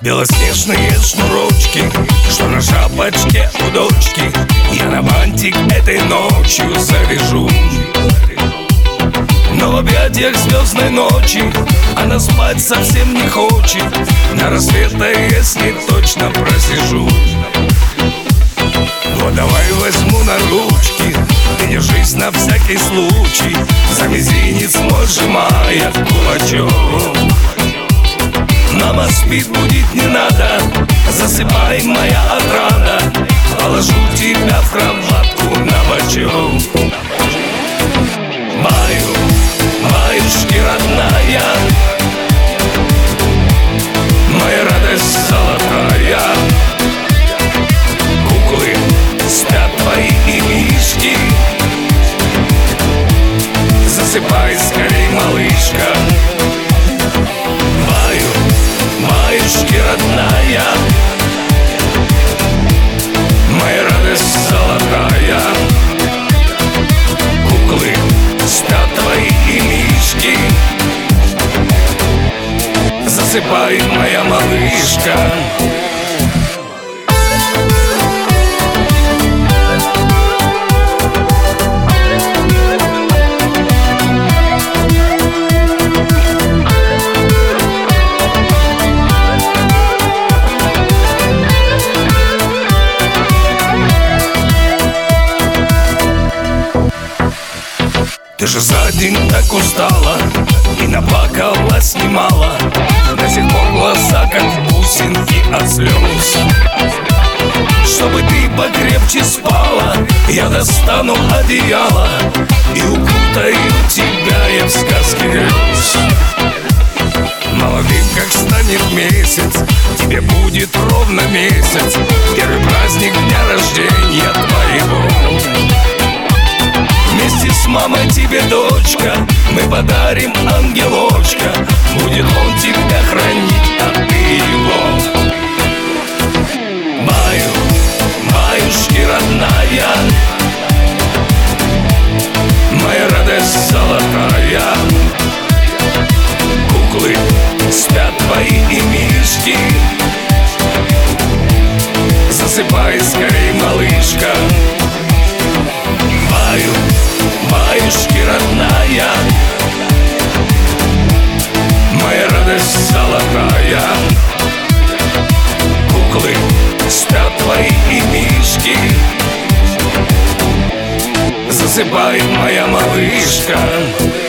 Белоснежные шнурочки, что на шапочке у дочки, я на бантик этой ночью завяжу. Но в объятиях звездной ночи она спать совсем не хочет. На рассвета, если точно просижу. Вот давай возьму на ручки, ты держись на всякий случай, за мизинец мой сжимая кулачок. Мама спит, будить не надо, засыпай, моя отрада, положу тебя в кроватку на бочок. Баюшки родная, моя радость золотая. Куклы спят твои и мишки, засыпай скорей, малышка. Баюшки родная, моя радость золотая. Куклы спят твои и мишки, засыпай, моя малышка. Ты же за день так устала и наплакалась немало, до сих пор глаза как бусинки от слез. Чтобы ты покрепче спала, я достану одеяло и укутаю тебя я в сказке грез. Молодым как станет месяц, тебе будет ровно месяц, первый праздник дня рождения твоего. Вместе с мамой тебе, дочка, мы подарим ангелочка, будет он тебя хранить, а ты его. Баюшки родная, моя радость золотая. Куклы спят твои и мишки, засыпай скорей, малышка. Баюшки родная, моя радость золотая. Куклы спят твои и мишки, засыпай, моя малышка.